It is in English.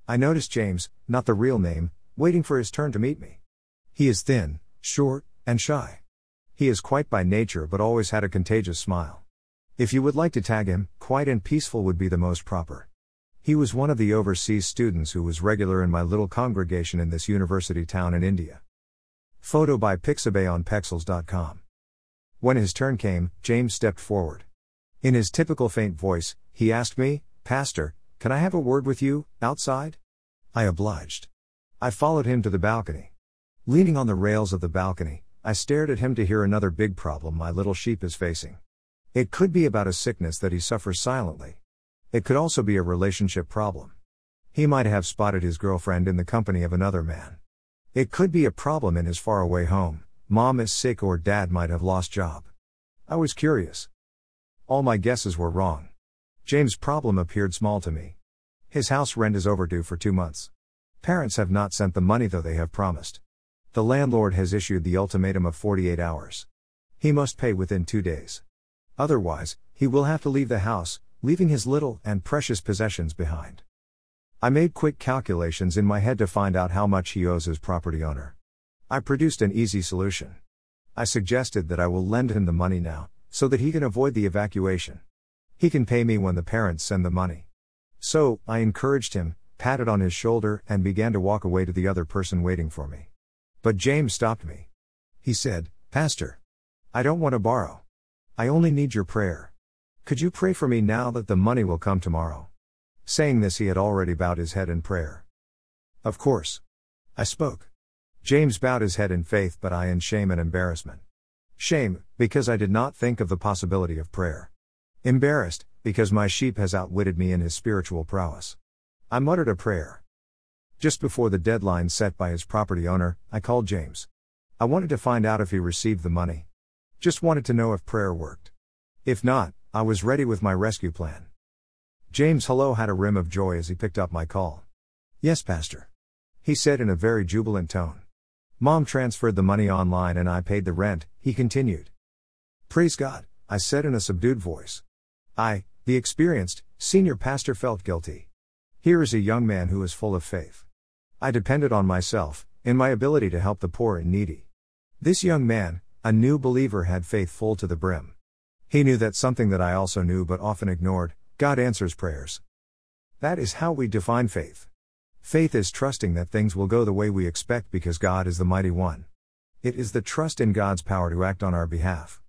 I noticed James, not the real name, waiting for his turn to meet me. He is thin, short, and shy. He is quiet by nature but always had a contagious smile. If you would like to tag him, quiet and peaceful would be the most proper. He was one of the overseas students who was regular in my little congregation in this university town in India. Photo by Pixabay on Pexels.com. When his turn came, James stepped forward. In his typical faint voice, he asked me, "Pastor, can I have a word with you, outside?" I obliged. I followed him to the balcony. Leaning on the rails of the balcony, I stared at him to hear another big problem my little sheep is facing. It could be about a sickness that he suffers silently. It could also be a relationship problem. He might have spotted his girlfriend in the company of another man. It could be a problem in his faraway home. Mom is sick or dad might have lost job. I was curious. All my guesses were wrong. James' problem appeared small to me. His house rent is overdue for 2 months. Parents have not sent the money though they have promised. The landlord has issued the ultimatum of 48 hours. He must pay within 2 days. Otherwise, he will have to leave the house, leaving his little and precious possessions behind. I made quick calculations in my head to find out how much he owes his property owner. I produced an easy solution. I suggested that I will lend him the money now, so that he can avoid the evacuation. He can pay me when the parents send the money. So, I encouraged him, patted on his shoulder, and began to walk away to the other person waiting for me. But James stopped me. He said, "Pastor, I don't want to borrow. I only need your prayer. Could you pray for me now that the money will come tomorrow?" Saying this, he had already bowed his head in prayer. Of course. I spoke. James bowed his head in faith, but I in shame and embarrassment. Shame, because I did not think of the possibility of prayer. Embarrassed, because my sheep has outwitted me in his spiritual prowess. I muttered a prayer. Just before the deadline set by his property owner, I called James. I wanted to find out if he received the money. Just wanted to know if prayer worked. If not, I was ready with my rescue plan. James' hello had a rim of joy as he picked up my call. "Yes, Pastor," he said in a very jubilant tone. "Mom transferred the money online and I paid the rent," he continued. "Praise God," I said in a subdued voice. I, the experienced, senior pastor, felt guilty. Here is a young man who is full of faith. I depended on myself, in my ability to help the poor and needy. This young man, a new believer, had faith full to the brim. He knew that something that I also knew but often ignored: God answers prayers. That is how we define faith. Faith is trusting that things will go the way we expect because God is the mighty one. It is the trust in God's power to act on our behalf.